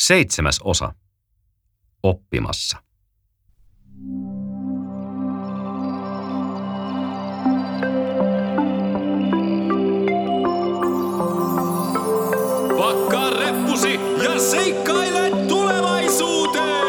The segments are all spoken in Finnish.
7. osa. Oppimassa. Pakkaa reppusi ja seikkaile tulevaisuuteen!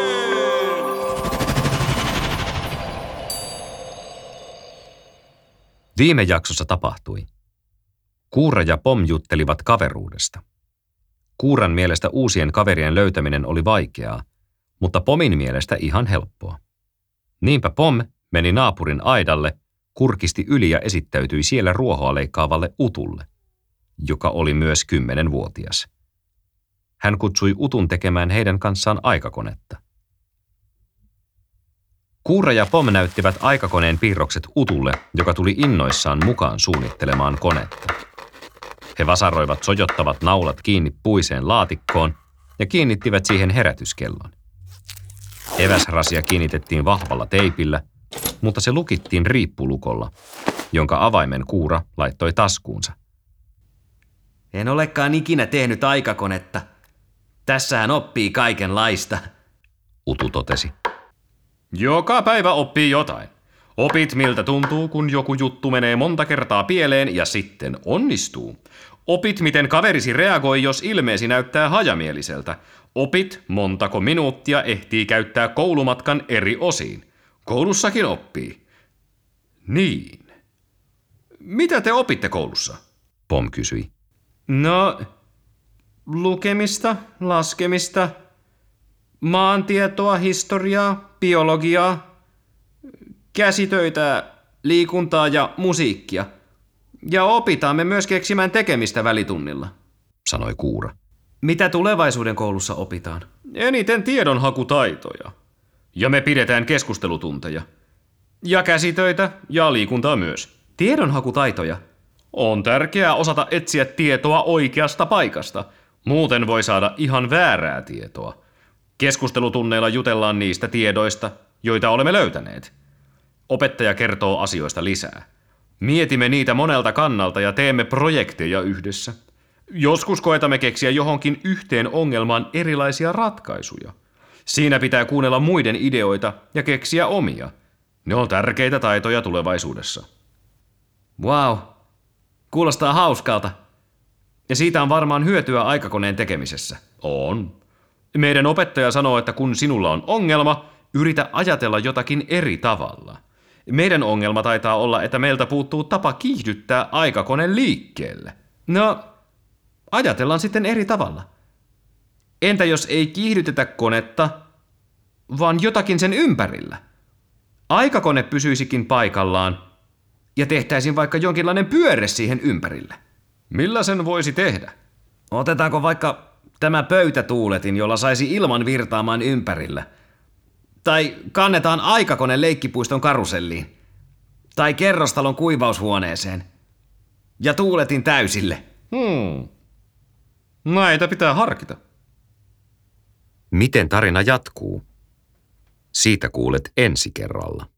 Viime jaksossa tapahtui. Kuura ja Pom juttelivat kaveruudesta. Kuuran mielestä uusien kaverien löytäminen oli vaikeaa, mutta Pomin mielestä ihan helppoa. Niinpä Pom meni naapurin aidalle, kurkisti yli ja esittäytyi siellä ruohoa leikkaavalle Utulle, joka oli myös 10-vuotias. Hän kutsui Utun tekemään heidän kanssaan aikakonetta. Kuura ja Pom näyttivät aikakoneen piirrokset Utulle, joka tuli innoissaan mukaan suunnittelemaan konetta. He vasaroivat sojottavat naulat kiinni puiseen laatikkoon ja kiinnittivät siihen herätyskellon. Eväsrasia kiinnitettiin vahvalla teipillä, mutta se lukittiin riippulukolla, jonka avaimen Kuura laittoi taskuunsa. En olekaan ikinä tehnyt aikakonetta. Tässähän oppii kaikenlaista, Utu totesi. Joka päivä oppii jotain. Opit, miltä tuntuu, kun joku juttu menee monta kertaa pieleen ja sitten onnistuu. Opit, miten kaverisi reagoi, jos ilmeesi näyttää hajamieliseltä. Opit, montako minuuttia ehtii käyttää koulumatkan eri osiin. Koulussakin oppii. Niin. Mitä te opitte koulussa? Pom kysyi. No, lukemista, laskemista, maantietoa, historiaa, biologiaa, käsitöitä, liikuntaa ja musiikkia. Ja opitaan me myös keksimään tekemistä välitunnilla, sanoi Kuura. Mitä tulevaisuuden koulussa opitaan? Eniten tiedonhakutaitoja. Ja me pidetään keskustelutunteja. Ja käsitöitä ja liikuntaa myös. Tiedonhakutaitoja? On tärkeää osata etsiä tietoa oikeasta paikasta. Muuten voi saada ihan väärää tietoa. Keskustelutunneilla jutellaan niistä tiedoista, joita olemme löytäneet. Opettaja kertoo asioista lisää. Mietimme niitä monelta kannalta ja teemme projekteja yhdessä. Joskus koetamme keksiä johonkin yhteen ongelmaan erilaisia ratkaisuja. Siinä pitää kuunnella muiden ideoita ja keksiä omia. Ne on tärkeitä taitoja tulevaisuudessa. Wow, kuulostaa hauskalta. Ja siitä on varmaan hyötyä aikakoneen tekemisessä. On. Meidän opettaja sanoo, että kun sinulla on ongelma, yritä ajatella jotakin eri tavalla. Meidän ongelma taitaa olla, että meiltä puuttuu tapa kiihdyttää aikakone liikkeelle. No, ajatellaan sitten eri tavalla. Entä jos ei kiihdytetä konetta, vaan jotakin sen ympärillä? Aikakone pysyisikin paikallaan ja tehtäisiin vaikka jonkinlainen pyörre siihen ympärille. Millä sen voisi tehdä? Otetaanko vaikka tämä pöytätuuletin, jolla saisi ilman virtaamaan ympärillä? Tai kannetaan aikakone leikkipuiston karuselliin. Tai kerrostalon kuivaushuoneeseen. Ja tuuletin täysille. Näitä pitää harkita. Miten tarina jatkuu? Siitä kuulet ensi kerralla.